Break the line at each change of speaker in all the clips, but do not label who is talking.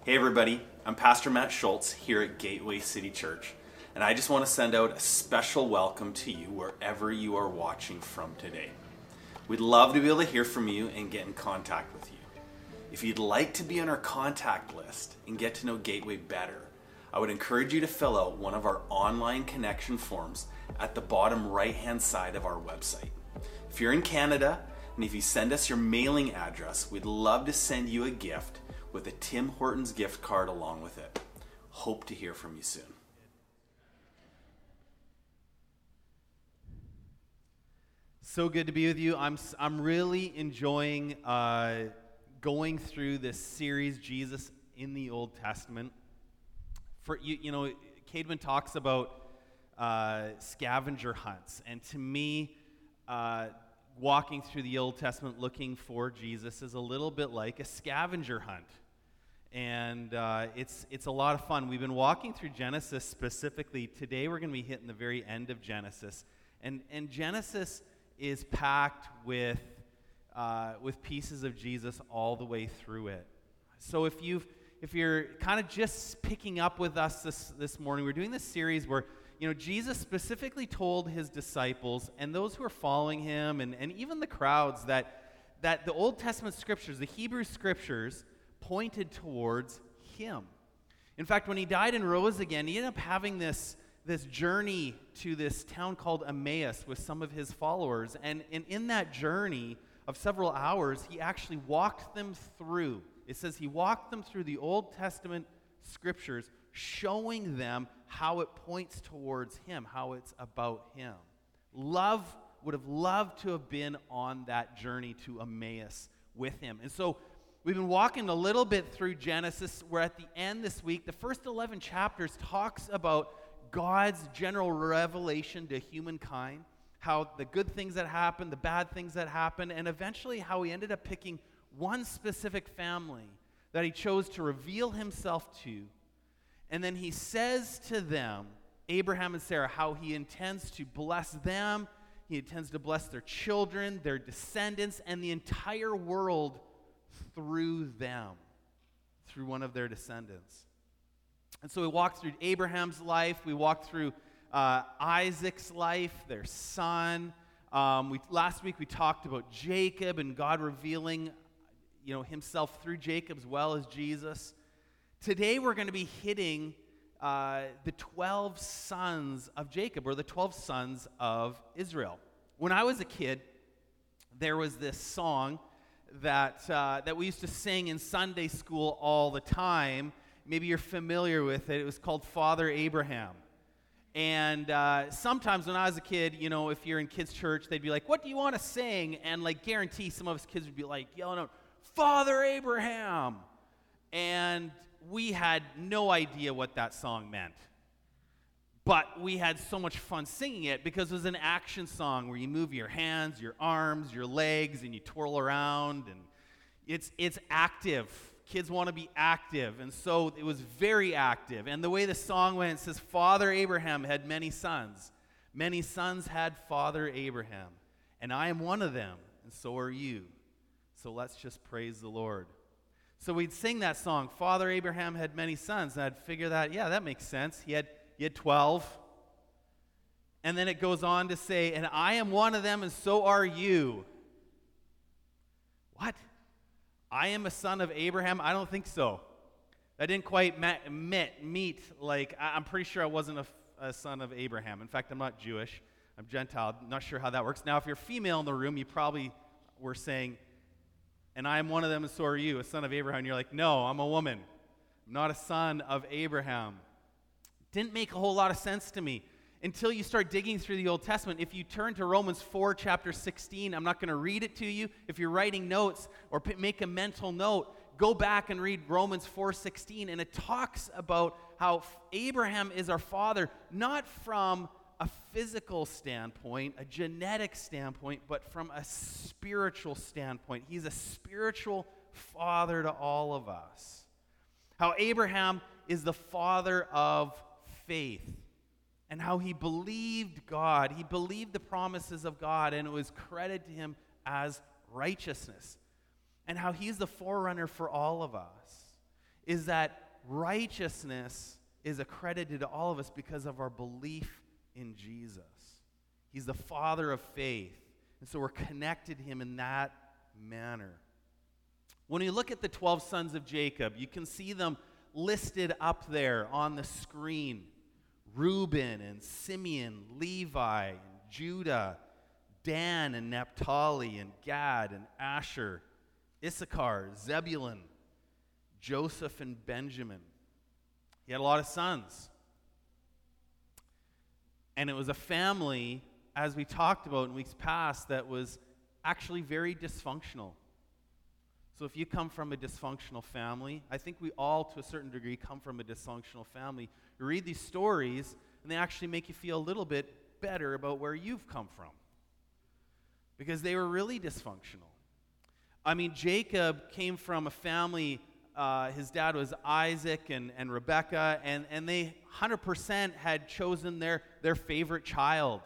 Hey everybody, I'm Pastor Matt Schultz here at Gateway City Church, and I just want to send out a special welcome to you wherever you are watching from today. We'd love to be able to hear from you and get in contact with you. If you'd like to be on our contact list and get to know Gateway better, I would encourage you to fill out one of our online connection forms at the bottom right-hand side of our website. If you're in Canada, and if you send us your mailing address, we'd love to send you a gift with a Tim Hortons gift card along with it. Hope to hear from you soon.
So good to be with you. I'm really enjoying going through this series, Jesus in the Old Testament. For you know, Caedmon talks about scavenger hunts, and to me, walking through the Old Testament looking for Jesus is a little bit like a scavenger hunt. And it's a lot of fun. We've been walking through Genesis specifically. Today we're going to be hitting the very end of Genesis. And Genesis is packed with pieces of Jesus all the way through it. So if you're kind of just picking up with us this morning, we're doing this series where Jesus specifically told his disciples and those who are following him and even the crowds that the Old Testament scriptures, the Hebrew scriptures, pointed towards him. In fact, when he died and rose again, he ended up having this journey to this town called Emmaus with some of his followers. And in that journey of several hours, he actually walked them through. It says he walked them through the Old Testament scriptures, showing them how it points towards him, how it's about him. Would have loved to have been on that journey to Emmaus with him. And so we've been walking a little bit through Genesis. We're at the end this week. The first 11 chapters talks about God's general revelation to humankind, how the good things that happened, the bad things that happened, and eventually how he ended up picking one specific family that he chose to reveal himself to. And then he says to them, Abraham and Sarah, how he intends to bless them, he intends to bless their children, their descendants, and the entire world through them, through one of their descendants. And so we walked through Abraham's life, we walked through Isaac's life, their son. Last week we talked about Jacob and God revealing himself through Jacob as well as Jesus. Today we're going to be hitting the 12 sons of Jacob, or the 12 sons of Israel. When I was a kid, there was this song that we used to sing in Sunday school all the time. Maybe you're familiar with it. It was called Father Abraham. And sometimes when I was a kid, if you're in kids' church, they'd be like, "What do you want to sing?" And guarantee some of us kids would be yelling out, "Father Abraham!" And we had no idea what that song meant. But we had so much fun singing it because it was an action song where you move your hands, your arms, your legs, and you twirl around. And it's active. Kids want to be active. And so it was very active. And the way the song went, it says, "Father Abraham had many sons. Many sons had Father Abraham. And I am one of them, and so are you. So let's just praise the Lord." So we'd sing that song, Father Abraham had many sons, and I'd figure that makes sense. He had 12. And then it goes on to say, "And I am one of them, and so are you." What? I am a son of Abraham? I don't think so. That didn't quite meet. I'm pretty sure I wasn't a son of Abraham. In fact, I'm not Jewish. I'm Gentile. I'm not sure how that works. Now, if you're female in the room, you probably were saying, "And I am one of them, and so are you, a son of Abraham." And you're like, "No, I'm a woman. I'm not a son of Abraham." Didn't make a whole lot of sense to me until you start digging through the Old Testament. If you turn to Romans 4, chapter 16, I'm not going to read it to you. If you're writing notes or make a mental note, go back and read Romans 4:16, and it talks about how Abraham is our father, not from a physical standpoint, a genetic standpoint, but from a spiritual standpoint. He's a spiritual father to all of us. How Abraham is the father of faith, and how he believed God. He believed the promises of God, and it was credited to him as righteousness. And how he's the forerunner for all of us. is that righteousness is accredited to all of us because of our belief in Jesus. He's the father of faith. And so we're connected to him in that manner. When you look at the 12 sons of Jacob, you can see them listed up there on the screen. Reuben and Simeon, Levi and Judah, Dan and Naphtali and Gad and Asher, Issachar, Zebulun, Joseph and Benjamin. He had a lot of sons. And it was a family, as we talked about in weeks past, that was actually very dysfunctional. So if you come from a dysfunctional family, I think we all, to a certain degree, come from a dysfunctional family. You read these stories, and they actually make you feel a little bit better about where you've come from, because they were really dysfunctional. I mean, Jacob came from a family, his dad was Isaac and Rebekah, and they 100% had chosen their favorite child.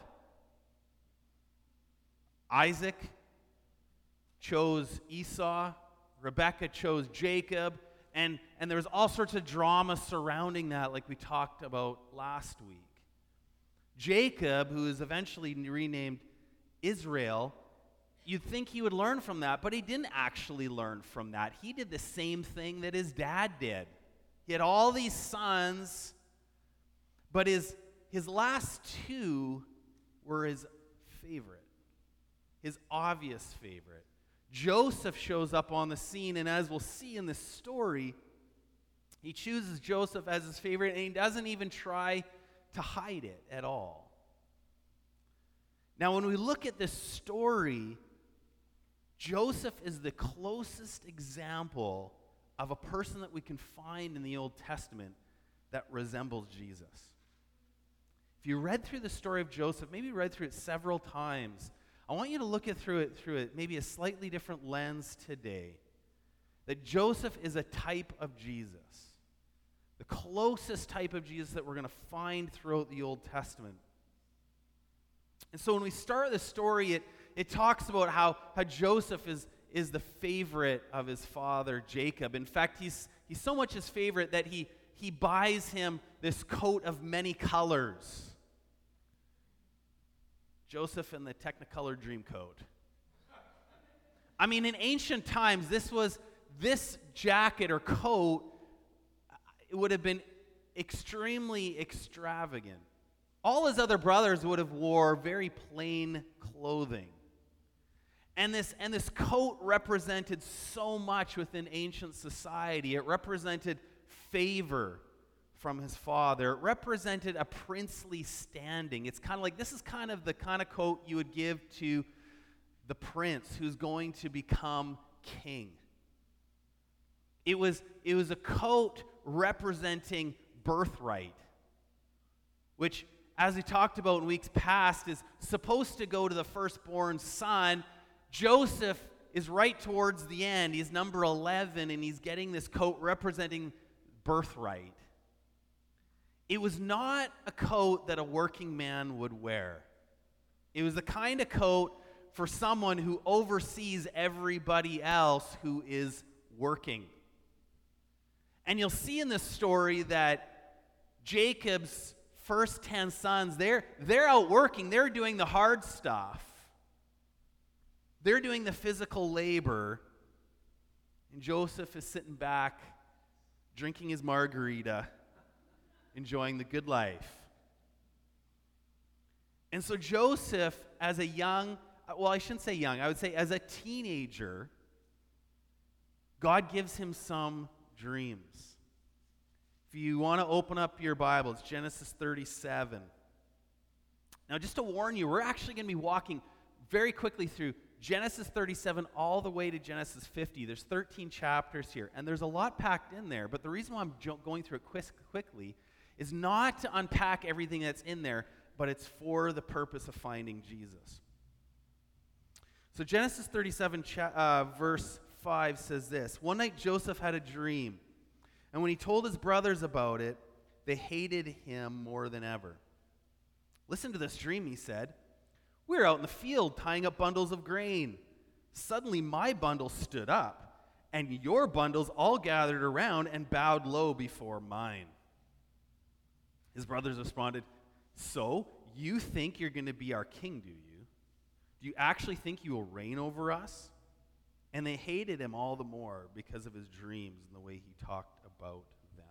Isaac chose Esau, Rebekah chose Jacob, and there was all sorts of drama surrounding that, like we talked about last week. Jacob, who is eventually renamed Israel, you'd think he would learn from that, but he didn't actually learn from that. He did the same thing that his dad did. He had all these sons, but his last two were his favorite, his obvious favorite. Joseph shows up on the scene, and as we'll see in this story, he chooses Joseph as his favorite, and he doesn't even try to hide it at all. Now, when we look at this story, Joseph is the closest example of a person that we can find in the Old Testament that resembles Jesus. If you read through the story of Joseph, maybe read through it several times, I want you to look through it maybe a slightly different lens today. That Joseph is a type of Jesus. The closest type of Jesus that we're going to find throughout the Old Testament. And so when we start the story, it talks about how Joseph is the favorite of his father Jacob. In fact, he's so much his favorite that he buys him this coat of many colors. Joseph in the Technicolor Dreamcoat. I mean, in ancient times, this jacket or coat, it would have been extremely extravagant. All his other brothers would have wore very plain clothing. And this coat represented so much within ancient society. It represented favor from his father. It represented a princely standing. It's kind of like, this is kind of the kind of coat you would give to the prince who's going to become king. It was a coat representing birthright, which, as we talked about in weeks past, is supposed to go to the firstborn son. Joseph is right towards the end. He's number 11, and he's getting this coat representing birthright. It was not a coat that a working man would wear. It was the kind of coat for someone who oversees everybody else who is working. And you'll see in this story that Jacob's first 10 sons, they're out working. They're doing the hard stuff. They're doing the physical labor. And Joseph is sitting back, drinking his margarita, enjoying the good life. And so Joseph, as a young, well, I shouldn't say young, I would say as a teenager, God gives him some dreams. If you want to open up your Bible, it's Genesis 37. Now, just to warn you, we're actually going to be walking very quickly through Genesis 37 all the way to Genesis 50. There's 13 chapters here, and there's a lot packed in there, but the reason why I'm going through it quickly is not to unpack everything that's in there, but it's for the purpose of finding Jesus. So Genesis 37, verse 5 says this: One night Joseph had a dream, and when he told his brothers about it, they hated him more than ever. Listen to this dream, he said. We were out in the field tying up bundles of grain. Suddenly my bundle stood up, and your bundles all gathered around and bowed low before mine." His brothers responded, "So, you think you're going to be our king, do you? Do you actually think you will reign over us?" And they hated him all the more because of his dreams and the way he talked about them.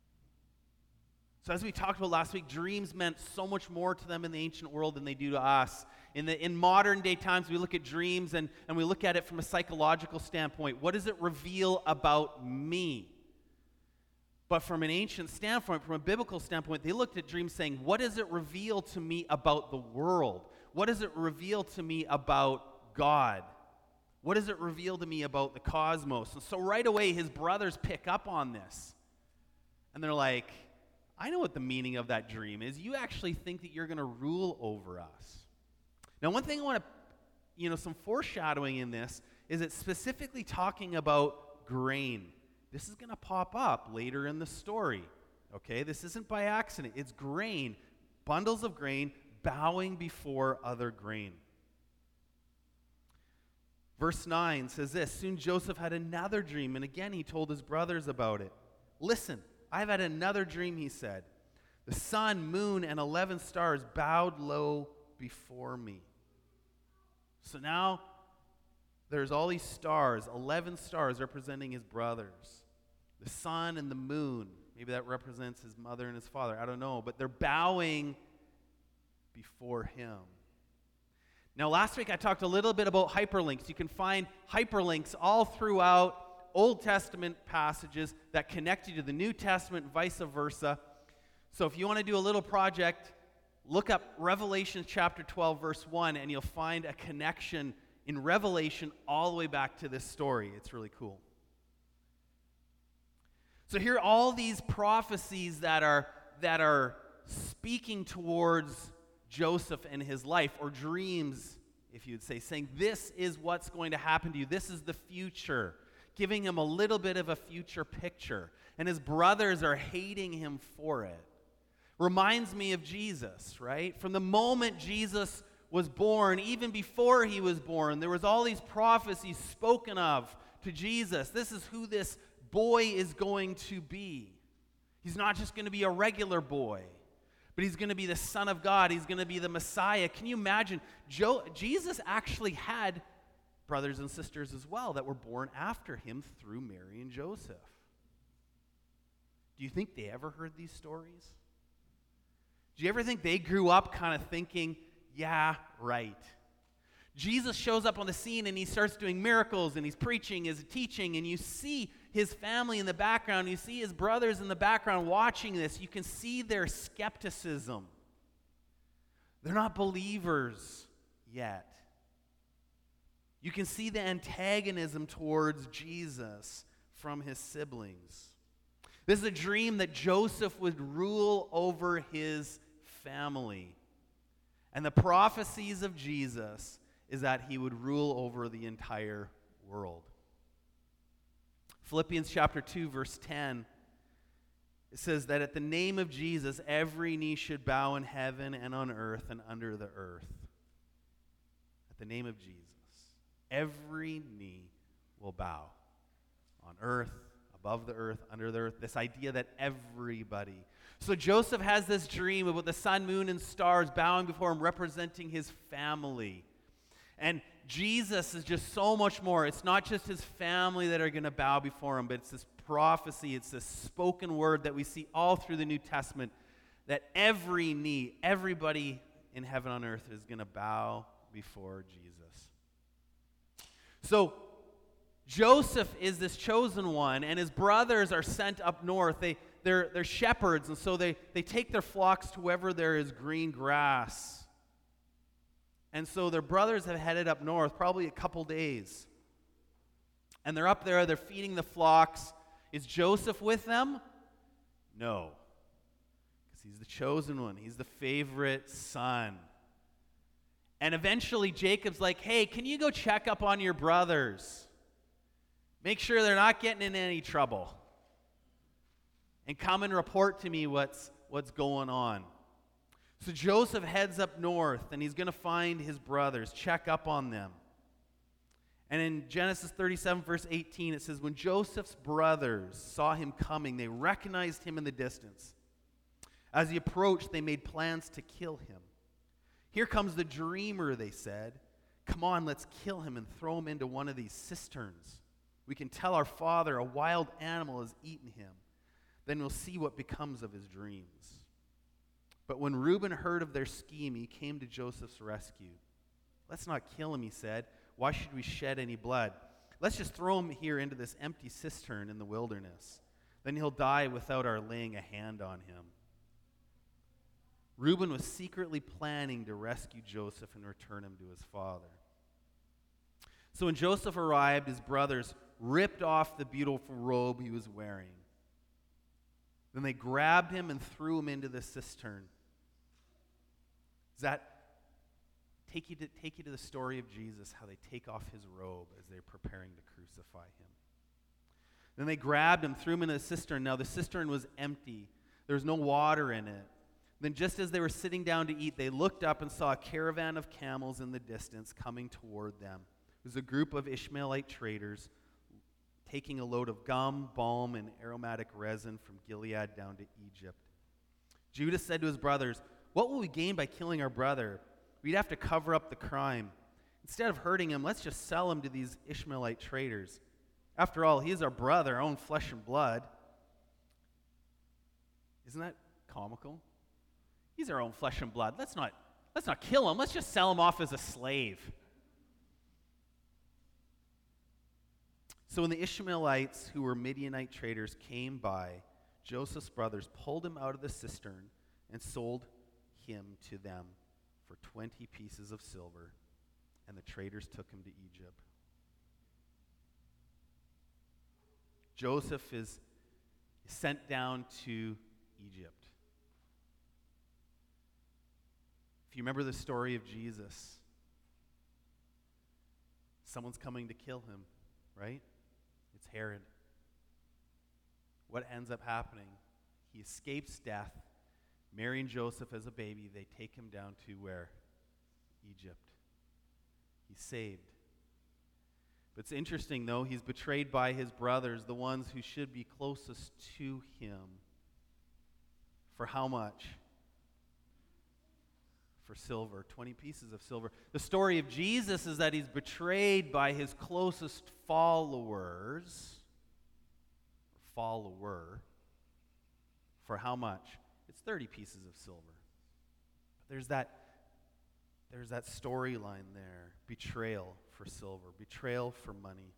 So as we talked about last week, dreams meant so much more to them in the ancient world than they do to us. In modern day times, we look at dreams and we look at it from a psychological standpoint. What does it reveal about me? But from an ancient standpoint, from a biblical standpoint, they looked at dreams saying, what does it reveal to me about the world? What does it reveal to me about God? What does it reveal to me about the cosmos? And so right away, his brothers pick up on this. And they're like, "I know what the meaning of that dream is. You actually think that you're going to rule over us." Now, one thing I want to, some foreshadowing in this is it's specifically talking about grain. This is going to pop up later in the story, okay? This isn't by accident. It's grain, bundles of grain bowing before other grain. Verse 9 says this, "Soon Joseph had another dream, and again he told his brothers about it. 'Listen, I've had another dream,' he said. 'The sun, moon, and 11 stars bowed low before me.'" So now there's all these stars, 11 stars representing his brothers. The sun and the moon, maybe that represents his mother and his father, I don't know, but they're bowing before him. Now, last week I talked a little bit about hyperlinks. You can find hyperlinks all throughout Old Testament passages that connect you to the New Testament, vice versa. So if you want to do a little project, look up Revelation chapter 12, verse 1, and you'll find a connection in Revelation all the way back to this story. It's really cool. So here are all these prophecies that are speaking towards Joseph and his life, or dreams, if you'd say, saying this is what's going to happen to you. This is the future, giving him a little bit of a future picture. And his brothers are hating him for it. Reminds me of Jesus, right? From the moment Jesus was born, even before he was born, there was all these prophecies spoken of to Jesus. This is who this boy is going to be. He's not just going to be a regular boy, but he's going to be the Son of God. He's going to be the Messiah. Can you imagine? Jesus actually had brothers and sisters as well that were born after him through Mary and Joseph. Do you think they ever heard these stories? Do you ever think they grew up kind of thinking, yeah, right? Jesus shows up on the scene and he starts doing miracles and he's preaching, he's teaching, and you see his family in the background, you see his brothers in the background watching this. You can see their skepticism. They're not believers yet. You can see the antagonism towards Jesus from his siblings. This is a dream that Joseph would rule over his family. And the prophecies of Jesus is that he would rule over the entire world. Philippians chapter 2, verse 10, it says that at the name of Jesus, every knee should bow in heaven and on earth and under the earth. At the name of Jesus, every knee will bow on earth, above the earth, under the earth. This idea that everybody. So Joseph has this dream about the sun, moon, and stars bowing before him, representing his family. And Jesus is just so much more. It's not just his family that are going to bow before him, but it's this prophecy, it's this spoken word that we see all through the New Testament, that every knee, everybody in heaven on earth is going to bow before Jesus. So Joseph is this chosen one, and his brothers are sent up north. They're shepherds, and so they take their flocks to wherever there is green grass. And so their brothers have headed up north, probably a couple days. And they're up there, they're feeding the flocks. Is Joseph with them? No. Because he's the chosen one. He's the favorite son. And eventually Jacob's like, hey, can you go check up on your brothers? Make sure they're not getting in any trouble. And come and report to me what's going on. So Joseph heads up north, and he's going to find his brothers, check up on them. And in Genesis 37, verse 18, it says, when Joseph's brothers saw him coming, they recognized him in the distance. As he approached, they made plans to kill him. Here comes the dreamer, they said. Come on, let's kill him and throw him into one of these cisterns. We can tell our father a wild animal has eaten him. Then we'll see what becomes of his dreams. But when Reuben heard of their scheme, he came to Joseph's rescue. Let's not kill him, he said. Why should we shed any blood? Let's just throw him here into this empty cistern in the wilderness. Then he'll die without our laying a hand on him. Reuben was secretly planning to rescue Joseph and return him to his father. So when Joseph arrived, his brothers ripped off the beautiful robe he was wearing. Then they grabbed him and threw him into the cistern. Does that take you to the story of Jesus, how they take off his robe as they're preparing to crucify him? Then they grabbed him, threw him into the cistern. Now the cistern was empty. There was no water in it. Then just as they were sitting down to eat, they looked up and saw a caravan of camels in the distance coming toward them. It was a group of Ishmaelite traders taking a load of gum, balm, and aromatic resin from Gilead down to Egypt. Judah said to his brothers, what will we gain by killing our brother? We'd have to cover up the crime. Instead of hurting him, let's just sell him to these Ishmaelite traders. After all, he is our brother, our own flesh and blood. Isn't that comical? He's our own flesh and blood. Let's not kill him. Let's just sell him off as a slave. So when the Ishmaelites, who were Midianite traders, came by, Joseph's brothers pulled him out of the cistern and sold him to them for 20 pieces of silver, and the traders took him to Egypt. Joseph is sent down to Egypt. If you remember the story of Jesus, someone's coming to kill him, right? It's Herod. What ends up happening? He escapes death. Mary and Joseph as a baby, they take him down to where? Egypt. He's saved. But it's interesting, though, he's betrayed by his brothers, the ones who should be closest to him. For how much? For silver, 20 pieces of silver. The story of Jesus is that he's betrayed by his closest followers, or follower, for how much? It's 30 pieces of silver. But there's that storyline there. Betrayal for silver, betrayal for money.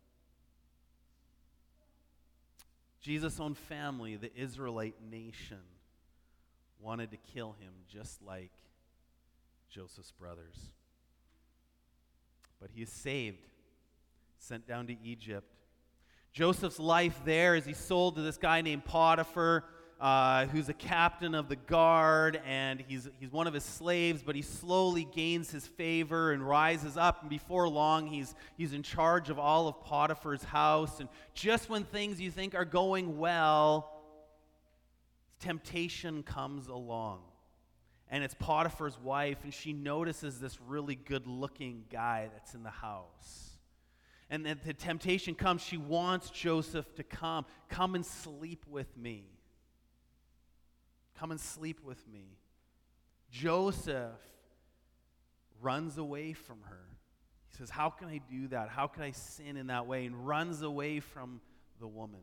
Jesus' own family, the Israelite nation, wanted to kill him just like Joseph's brothers. But he is saved, sent down to Egypt. Joseph's life there is he's sold to this guy named Potiphar, who's a captain of the guard, and he's one of his slaves, but he slowly gains his favor and rises up, and before long he's in charge of all of Potiphar's house. And just when things you think are going well, temptation comes along. And it's Potiphar's wife, and she notices this really good-looking guy that's in the house. And then the temptation comes. She wants Joseph to come and sleep with me. Come and sleep with me. Joseph runs away from her. He says, how can I do that? How can I sin in that way? And runs away from the woman.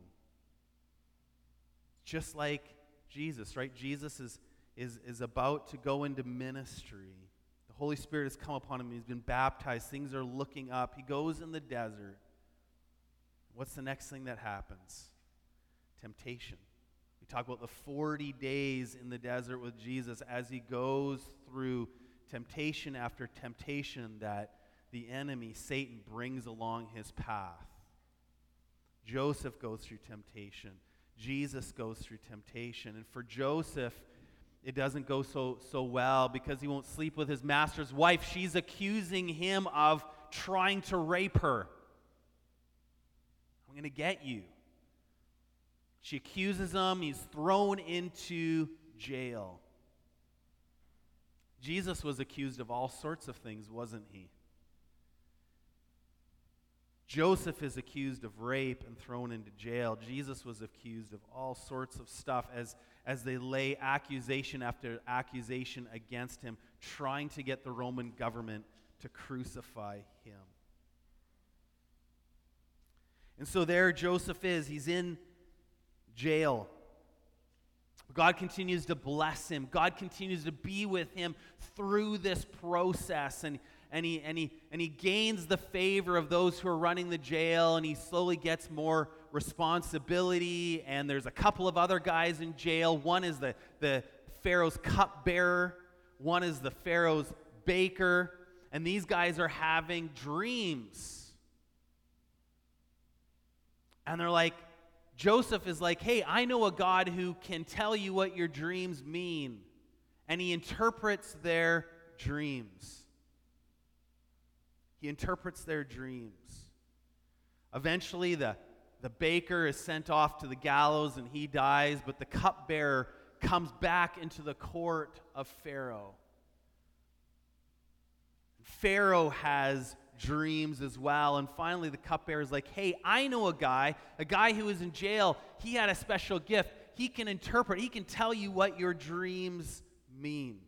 Just like Jesus, right? Jesus is about to go into ministry. The Holy Spirit has come upon him. He's been baptized. Things are looking up. He goes in the desert. What's the next thing that happens? Temptation. We talk about the 40 days in the desert with Jesus as he goes through temptation after temptation that the enemy, Satan, brings along his path. Joseph goes through temptation. Jesus goes through temptation. And for Joseph, it doesn't go so well because he won't sleep with his master's wife. She's accusing him of trying to rape her. I'm going to get you. She accuses him. He's thrown into jail. Jesus was accused of all sorts of things, wasn't he? Joseph is accused of rape and thrown into jail. Jesus was accused of all sorts of stuff as they lay accusation after accusation against him, trying to get the Roman government to crucify him. And so there Joseph is. He's in jail. God continues to bless him. God continues to be with him through this process. And he gains the favor of those who are running the jail, and he slowly gets more responsibility. And there's a couple of other guys in jail. One is the Pharaoh's cupbearer. One is the Pharaoh's baker. And these guys are having dreams. And they're like, Joseph is like, hey, I know a God who can tell you what your dreams mean. And he interprets their dreams. He interprets their dreams. Eventually, the baker is sent off to the gallows and he dies, but the cupbearer comes back into the court of Pharaoh. Pharaoh has dreams as well. And finally, the cupbearer is like, hey, I know a guy who was in jail. He had a special gift. He can interpret. He can tell you what your dreams mean.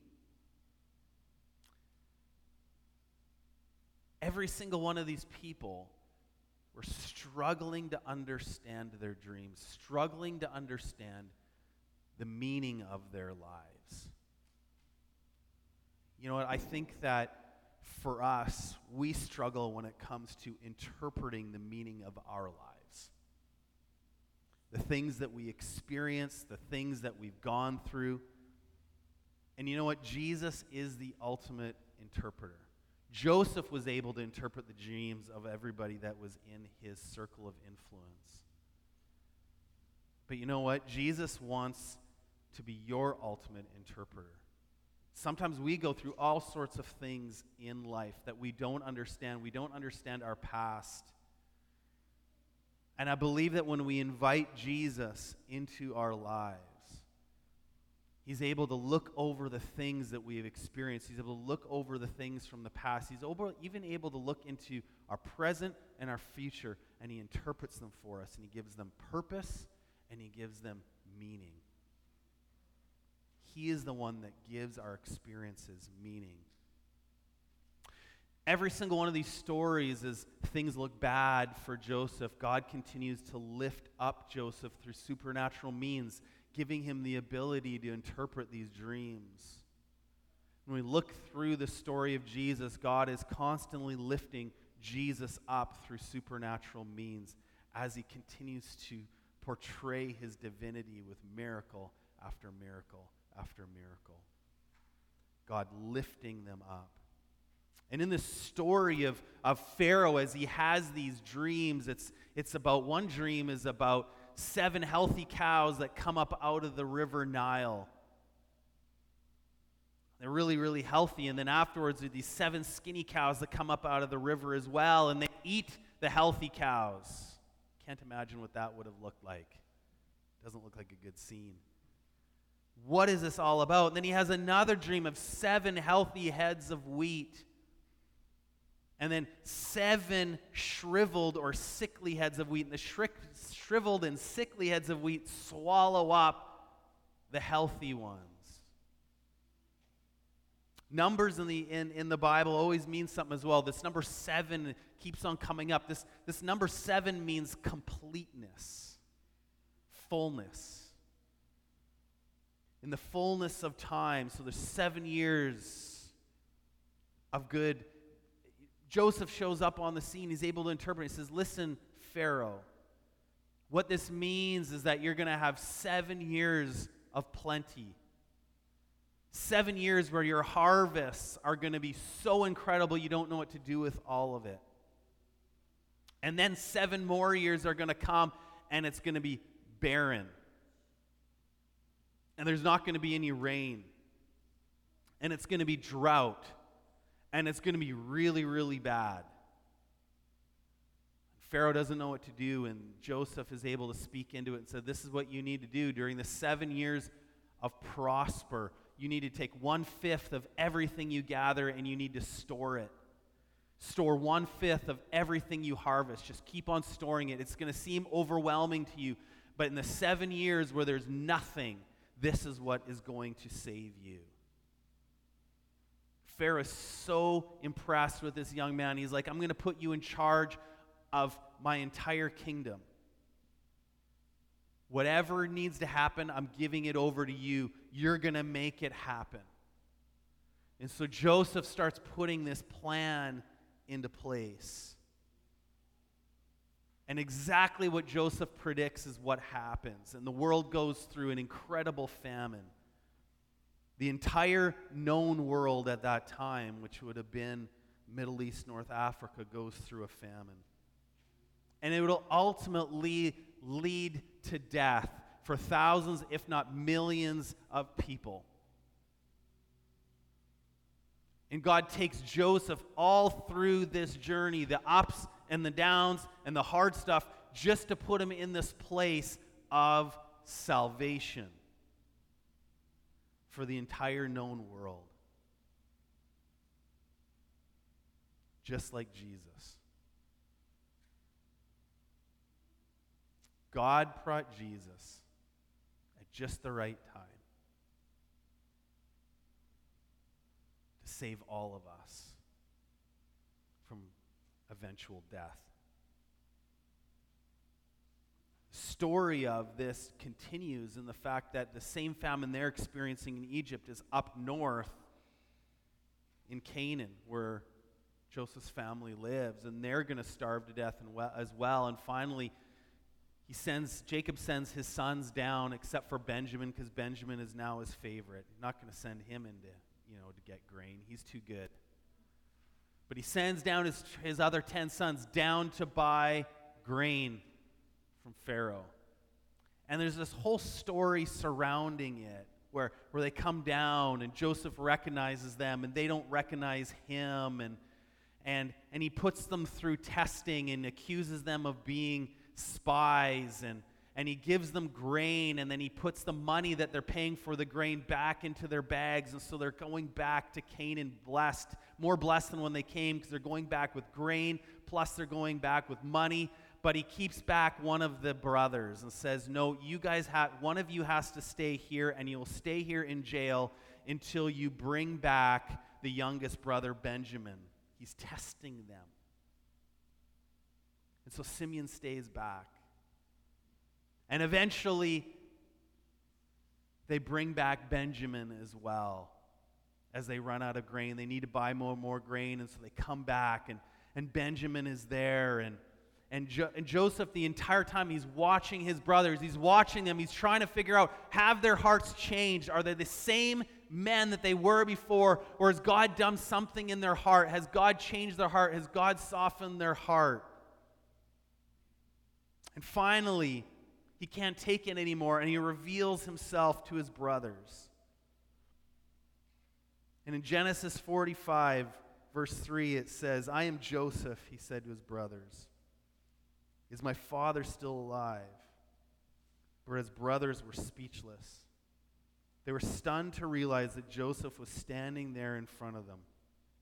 Every single one of these people were struggling to understand their dreams, struggling to understand the meaning of their lives. You know what? I think that for us, we struggle when it comes to interpreting the meaning of our lives. The things that we experience, the things that we've gone through. And you know what? Jesus is the ultimate interpreter. Joseph was able to interpret the dreams of everybody that was in his circle of influence. But you know what? Jesus wants to be your ultimate interpreter. Sometimes we go through all sorts of things in life that we don't understand. We don't understand our past. And I believe that when we invite Jesus into our lives, he's able to look over the things that we have experienced. He's able to look over the things from the past. He's even able to look into our present and our future, and he interprets them for us, and he gives them purpose, and he gives them meaning. He is the one that gives our experiences meaning. Every single one of these stories, as things look bad for Joseph, God continues to lift up Joseph through supernatural means, giving him the ability to interpret these dreams. When we look through the story of Jesus, God is constantly lifting Jesus up through supernatural means as he continues to portray his divinity with miracle after miracle after miracle. God lifting them up. And in this story of Pharaoh, as he has these dreams, it's about, one dream is about 7 healthy cows that come up out of the river Nile. They're really, really healthy. And then afterwards, there are these 7 skinny cows that come up out of the river as well, and they eat the healthy cows. Can't imagine what that would have looked like. Doesn't look like a good scene. What is this all about? And then he has another dream of 7 healthy heads of wheat. And then 7 shriveled or sickly heads of wheat. And the shriveled and sickly heads of wheat swallow up the healthy ones. Numbers in the Bible always mean something as well. This number 7 keeps on coming up. This number 7 means completeness, fullness. In the fullness of time, so there's 7 years of good. Joseph shows up on the scene. He's able to interpret. He says, listen, Pharaoh, what this means is that you're going to have 7 years of plenty. 7 years where your harvests are going to be so incredible you don't know what to do with all of it. And then 7 more years are going to come and it's going to be barren. And there's not going to be any rain. And it's going to be drought. And it's going to be really, really bad. Pharaoh doesn't know what to do, and Joseph is able to speak into it and said, this is what you need to do during the 7 years of prosper. You need to take 1/5 of everything you gather and you need to store it. Store 1/5 of everything you harvest. Just keep on storing it. It's going to seem overwhelming to you, but in the 7 years where there's nothing, this is what is going to save you. Pharaoh is so impressed with this young man. He's like, I'm going to put you in charge of my entire kingdom. Whatever needs to happen, I'm giving it over to you. You're going to make it happen. And so Joseph starts putting this plan into place. And exactly what Joseph predicts is what happens. And the world goes through an incredible famine. The entire known world at that time, which would have been Middle East, North Africa, goes through a famine. And it will ultimately lead to death for thousands, if not millions, of people. And God takes Joseph all through this journey, the ups and the downs and the hard stuff, just to put him in this place of salvation for the entire known world. Just like Jesus. God brought Jesus at just the right time to save all of us from eventual death. The story of this continues in the fact that the same famine they're experiencing in Egypt is up north in Canaan, where Joseph's family lives, and they're going to starve to death as well. And finally, Jacob sends his sons down, except for Benjamin, because Benjamin is now his favorite. He's not going to send him into, to get grain. He's too good. But he sends down his other 10 sons down to buy grain from Pharaoh. And there's this whole story surrounding it where they come down and Joseph recognizes them and they don't recognize him, and he puts them through testing and accuses them of being spies, and he gives them grain, and then he puts the money that they're paying for the grain back into their bags, and so they're going back to Canaan blessed, more blessed than when they came, because they're going back with grain, plus they're going back with money. But he keeps back one of the brothers and says, no, one of you has to stay here, and you'll stay here in jail until you bring back the youngest brother, Benjamin. He's testing them. And so Simeon stays back. And eventually, they bring back Benjamin as well. As they run out of grain, they need to buy more grain, and so they come back, and Benjamin is there, and Joseph, the entire time, he's watching his brothers, he's watching them, he's trying to figure out, have their hearts changed? Are they the same men that they were before, or has God done something in their heart? Has God changed their heart? Has God softened their heart? And finally, he can't take it anymore, and he reveals himself to his brothers. And in Genesis 45, verse 3, it says, I am Joseph, he said to his brothers. Is my father still alive? But his brothers were speechless. They were stunned to realize that Joseph was standing there in front of them.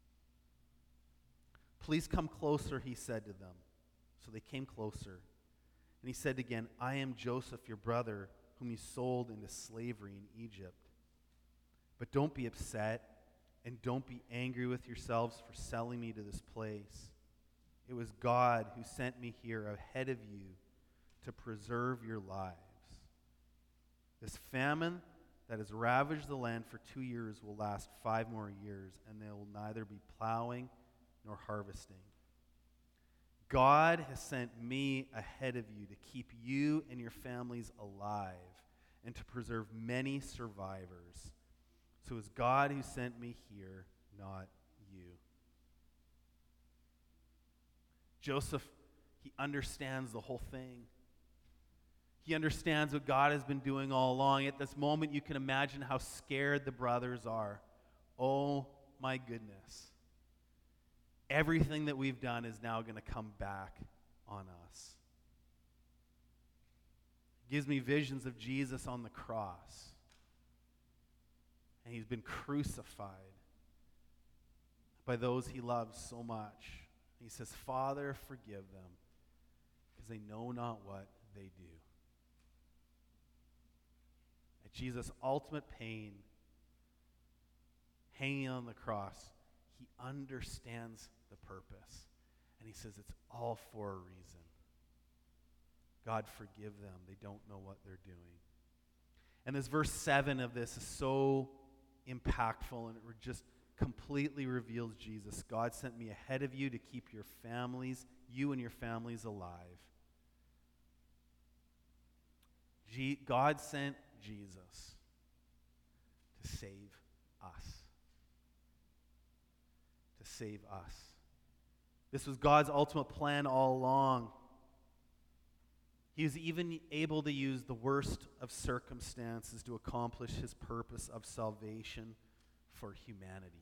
Please come closer, he said to them. So they came closer. And he said again, I am Joseph, your brother, whom you sold into slavery in Egypt. But don't be upset, and don't be angry with yourselves for selling me to this place. It was God who sent me here ahead of you to preserve your lives. This famine that has ravaged the land for 2 years will last 5 more years, and they will neither be plowing nor harvesting. God has sent me ahead of you to keep you and your families alive and to preserve many survivors. So it's God who sent me here, not you. Joseph, he understands the whole thing. He understands what God has been doing all along. At this moment, you can imagine how scared the brothers are. Oh my goodness. Everything that we've done is now going to come back on us. It gives me visions of Jesus on the cross. And he's been crucified by those he loves so much. He says, Father, forgive them, because they know not what they do. At Jesus' ultimate pain, hanging on the cross, he understands the purpose. And he says it's all for a reason. God, forgive them. They don't know what they're doing. And this verse 7 of this is so impactful, and it just completely reveals Jesus. God sent me ahead of you to keep your families, you and your families alive. God sent Jesus to save us. To save us. This was God's ultimate plan all along. He was even able to use the worst of circumstances to accomplish his purpose of salvation for humanity.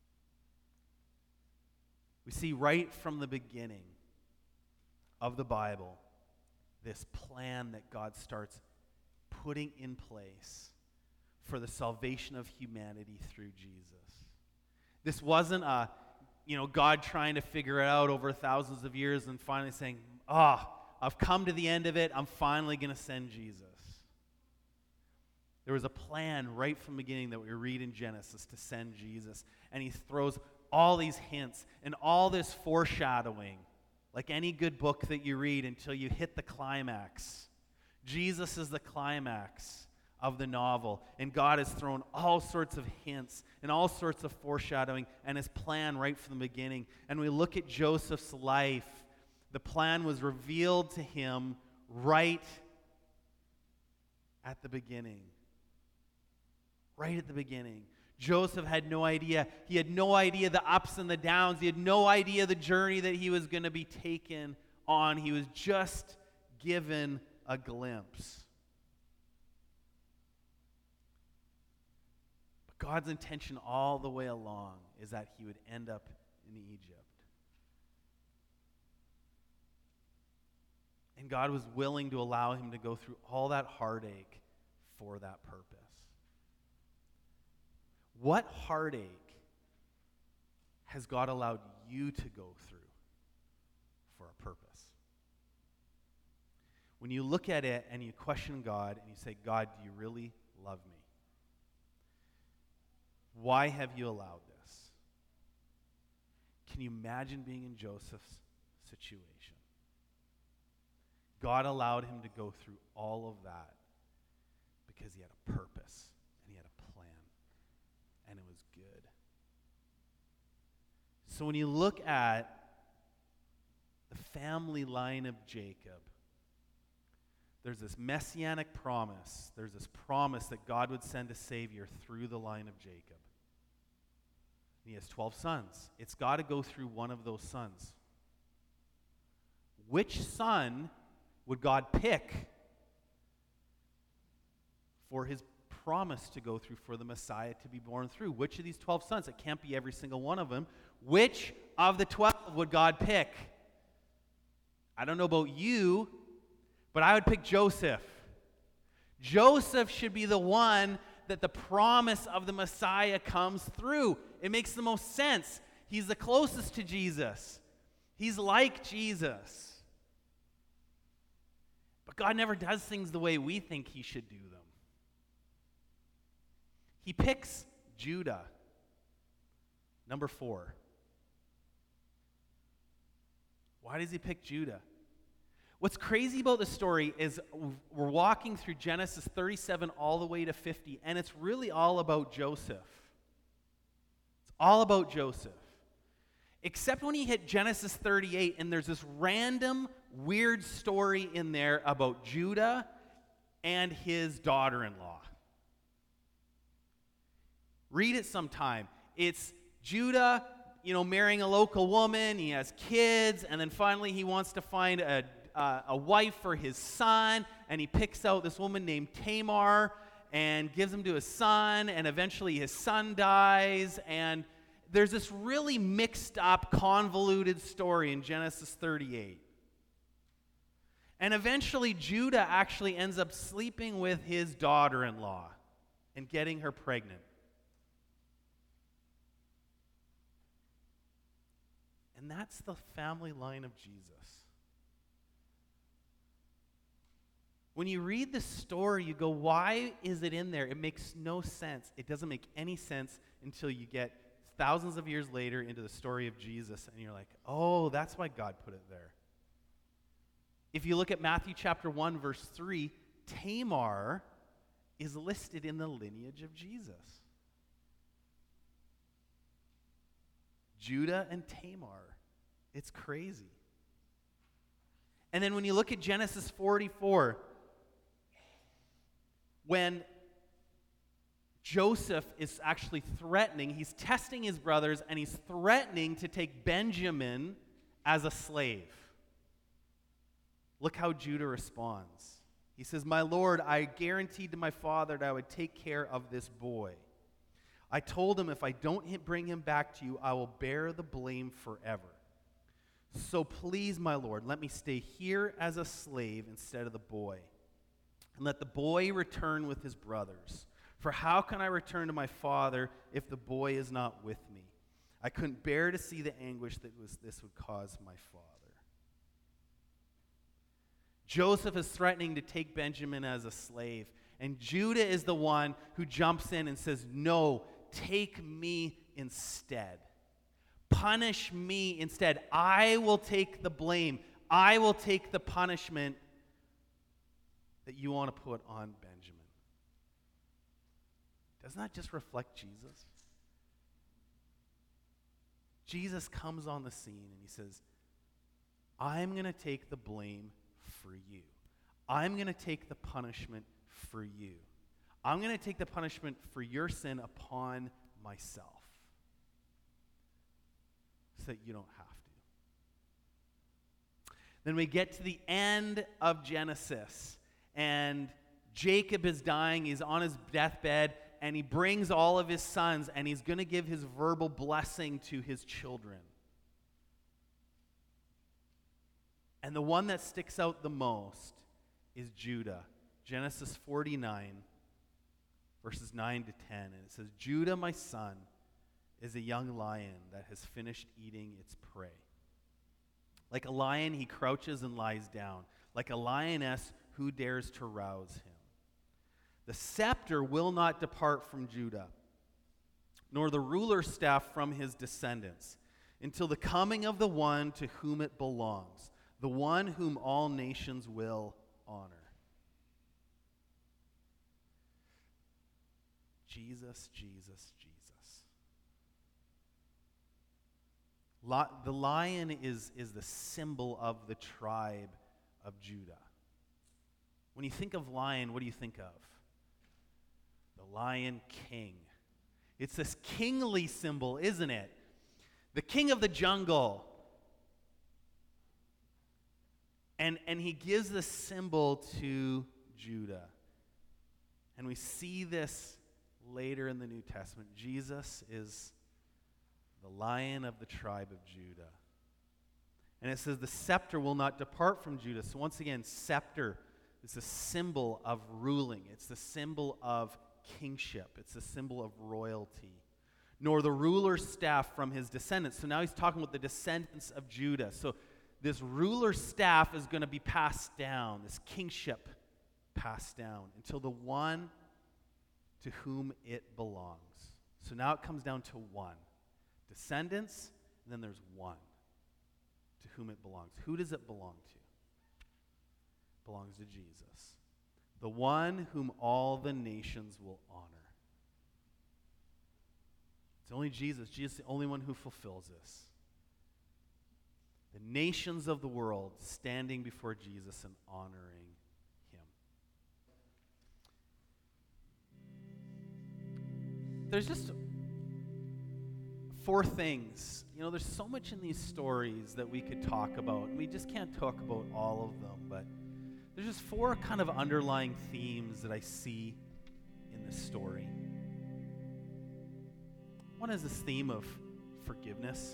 We see right from the beginning of the Bible this plan that God starts putting in place for the salvation of humanity through Jesus. This wasn't God trying to figure it out over thousands of years and finally saying, I've come to the end of it, I'm finally going to send Jesus. There was a plan right from the beginning that we read in Genesis to send Jesus. And he throws all these hints and all this foreshadowing, like any good book that you read, until you hit the climax. Jesus is the climax of the novel. And God has thrown all sorts of hints and all sorts of foreshadowing and his plan right from the beginning. And we look at Joseph's life. The plan was revealed to him right at the beginning. Right at the beginning. Joseph had no idea. He had no idea the ups and the downs. He had no idea the journey that he was going to be taken on. He was just given a glimpse. But God's intention all the way along is that he would end up in Egypt. And God was willing to allow him to go through all that heartache for that purpose. What heartache has God allowed you to go through for a purpose? When you look at it and you question God and you say, God, do you really love me? Why have you allowed this? Can you imagine being in Joseph's situation? God allowed him to go through all of that because he had a purpose and he had a plan, and it was good. So when you look at the family line of Jacob, there's this messianic promise. There's this promise that God would send a Savior through the line of Jacob. He has 12 sons. It's got to go through one of those sons. Which son would God pick for his promise to go through, for the Messiah to be born through? Which of these 12 sons? It can't be every single one of them. Which of the 12 would God pick? I don't know about you, but I would pick Joseph. Joseph should be the one that the promise of the Messiah comes through. It makes the most sense. He's the closest to Jesus. He's like Jesus. But God never does things the way we think he should do them. He picks Judah, number 4. Why does he pick Judah? What's crazy about the story is we're walking through Genesis 37 all the way to 50, and it's really all about Joseph. It's all about Joseph. Except when you hit Genesis 38, and there's this random, weird story in there about Judah and his daughter-in-law. Read it sometime. It's Judah, marrying a local woman. He has kids, and then finally he wants to find a wife for his son, and he picks out this woman named Tamar and gives him to his son, and eventually his son dies, and there's this really mixed up, convoluted story in Genesis 38. And eventually Judah actually ends up sleeping with his daughter-in-law and getting her pregnant. And that's the family line of Jesus. When you read the story, you go, why is it in there? It makes no sense. It doesn't make any sense until you get thousands of years later into the story of Jesus, and you're like, oh, that's why God put it there. If you look at Matthew chapter 1, verse 3, Tamar is listed in the lineage of Jesus. Judah and Tamar. It's crazy. And then when you look at Genesis 44, when Joseph is actually threatening, he's testing his brothers, and he's threatening to take Benjamin as a slave. Look how Judah responds. He says, "My Lord, I guaranteed to my father that I would take care of this boy. I told him, if I don't bring him back to you, I will bear the blame forever. So please, my Lord, let me stay here as a slave instead of the boy. And let the boy return with his brothers. For how can I return to my father if the boy is not with me? I couldn't bear to see the anguish that this would cause my father." Joseph is threatening to take Benjamin as a slave. And Judah is the one who jumps in and says, "No, take me instead. Punish me instead. I will take the blame. I will take the punishment that you want to put on Benjamin." Doesn't that just reflect Jesus? Jesus comes on the scene and he says, I'm going to take the blame for you. I'm going to take the punishment for you. I'm going to take the punishment for your sin upon myself so that you don't have to. Then we get to the end of Genesis, and Jacob is dying. He's on his deathbed, and he brings all of his sons, and he's going to give his verbal blessing to his children. And the one that sticks out the most is Judah. Genesis 49, verses 9 to 10. And it says, "Judah, my son, is a young lion that has finished eating its prey. Like a lion, he crouches and lies down. Like a lioness, who dares to rouse him? The scepter will not depart from Judah, nor the ruler's staff from his descendants, until the coming of the one to whom it belongs, the one whom all nations will honor." Jesus, Jesus, Jesus. The lion is the symbol of the tribe of Judah. When you think of lion, what do you think of? The Lion King. It's this kingly symbol, isn't it? The king of the jungle. And he gives this symbol to Judah. And we see this later in the New Testament. Jesus is the Lion of the tribe of Judah. And it says the scepter will not depart from Judah. So once again, scepter is a symbol of ruling. It's the symbol of kingship. It's a symbol of royalty. Nor the ruler's staff from his descendants. So now he's talking about the descendants of Judah. So this ruler's staff is going to be passed down, this kingship passed down, until the one to whom it belongs. So now it comes down to one. Descendants, and then there's one to whom it belongs. Who does it belong to? It belongs to Jesus, the one whom all the nations will honor. It's only Jesus. Jesus is the only one who fulfills this. The nations of the world standing before Jesus and honoring him. There's just 4 things. You know, there's so much in these stories that we could talk about, and we just can't talk about all of them, but there's just 4 kind of underlying themes that I see in this story. One is this theme of forgiveness.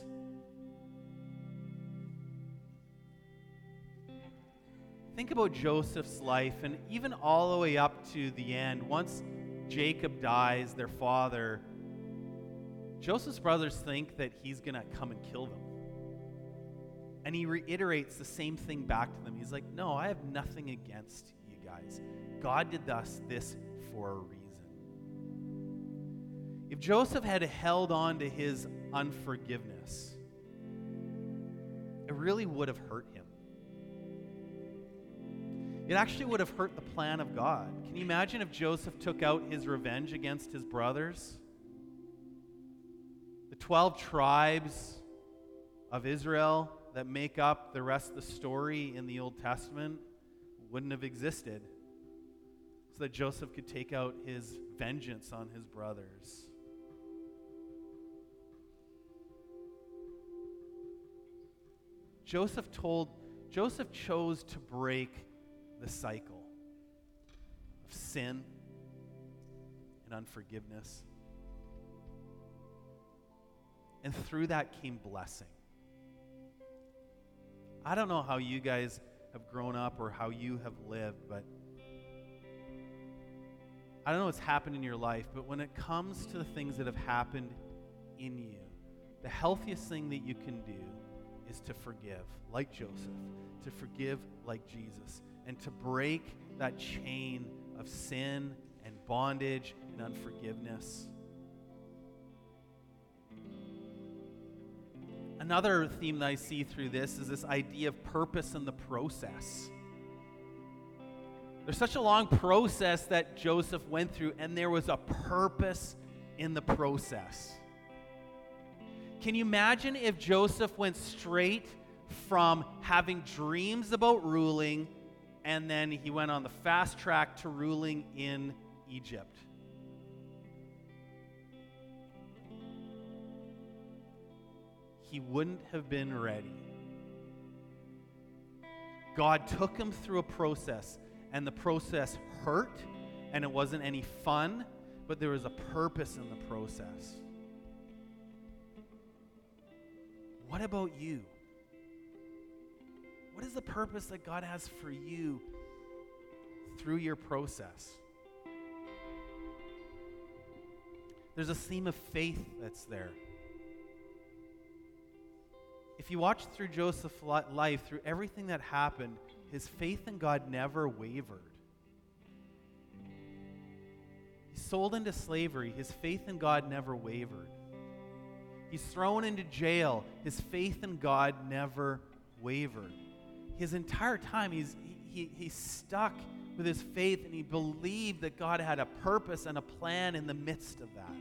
Think about Joseph's life, and even all the way up to the end, once Jacob dies, their father, Joseph's brothers think that he's going to come and kill them. And he reiterates the same thing back to them. He's like, no, I have nothing against you guys. God did this for a reason. If Joseph had held on to his unforgiveness, it really would have hurt him. It actually would have hurt the plan of God. Can you imagine if Joseph took out his revenge against his brothers? The 12 tribes of Israel that make up the rest of the story in the Old Testament wouldn't have existed, so that Joseph could take out his vengeance on his brothers. Joseph chose to break the cycle of sin and unforgiveness. And through that came blessing. I don't know how you guys have grown up or how you have lived, but I don't know what's happened in your life, but when it comes to the things that have happened in you, the healthiest thing that you can do is to forgive, like Joseph, to forgive like Jesus, and to break that chain of sin and bondage and unforgiveness. Another theme that I see through this is this idea of purpose in the process. There's such a long process that Joseph went through, and there was a purpose in the process. Can you imagine if Joseph went straight from having dreams about ruling, and then he went on the fast track to ruling in Egypt? He wouldn't have been ready. God took him through a process, and the process hurt, and it wasn't any fun, but there was a purpose in the process. What about you? What is the purpose that God has for you through your process? There's a theme of faith that's there. If you watch through Joseph's life, through everything that happened, his faith in God never wavered. He's sold into slavery. His faith in God never wavered. He's thrown into jail. His faith in God never wavered. His entire time, he's stuck with his faith, and he believed that God had a purpose and a plan in the midst of that.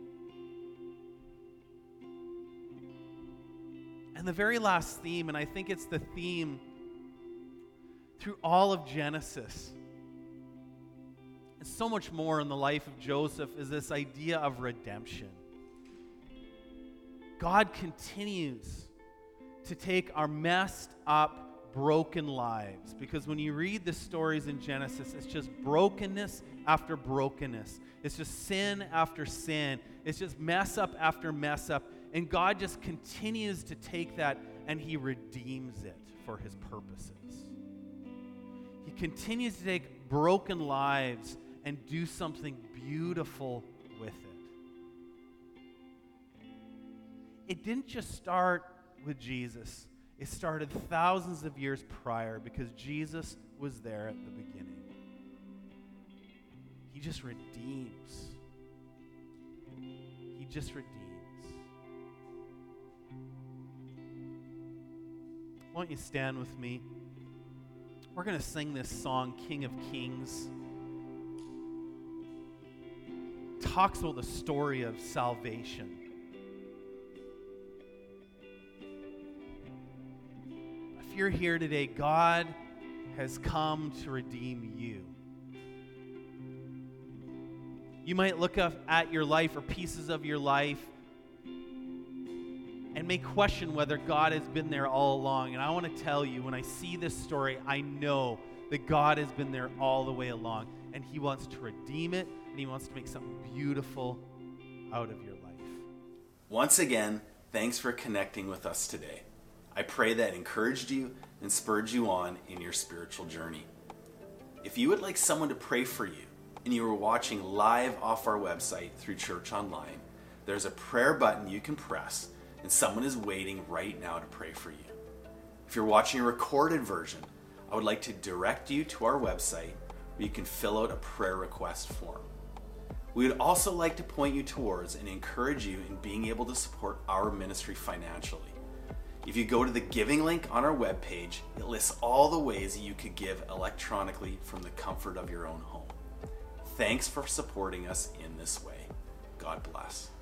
And the very last theme, and I think it's the theme through all of Genesis, and so much more in the life of Joseph, is this idea of redemption. God continues to take our messed up, broken lives, because when you read the stories in Genesis, it's just brokenness after brokenness. It's just sin after sin. It's just mess up after mess up. And God just continues to take that and he redeems it for his purposes. He continues to take broken lives and do something beautiful with it. It didn't just start with Jesus. It started thousands of years prior, because Jesus was there at the beginning. He just redeems. He just redeems. Why don't you stand with me? We're going to sing this song, King of Kings. It talks about the story of salvation. If you're here today, God has come to redeem you. You might look up at your life or pieces of your life and may question whether God has been there all along. And I want to tell you, when I see this story, I know that God has been there all the way along. And he wants to redeem it, and he wants to make something beautiful out of your life.
Once again, thanks for connecting with us today. I pray that encouraged you and spurred you on in your spiritual journey. If you would like someone to pray for you, and you are watching live off our website through Church Online, there's a prayer button you can press, and someone is waiting right now to pray for you. If you're watching a recorded version, I would like to direct you to our website where you can fill out a prayer request form. We would also like to point you towards and encourage you in being able to support our ministry financially. If you go to the giving link on our webpage, it lists all the ways that you could give electronically from the comfort of your own home. Thanks for supporting us in this way. God bless.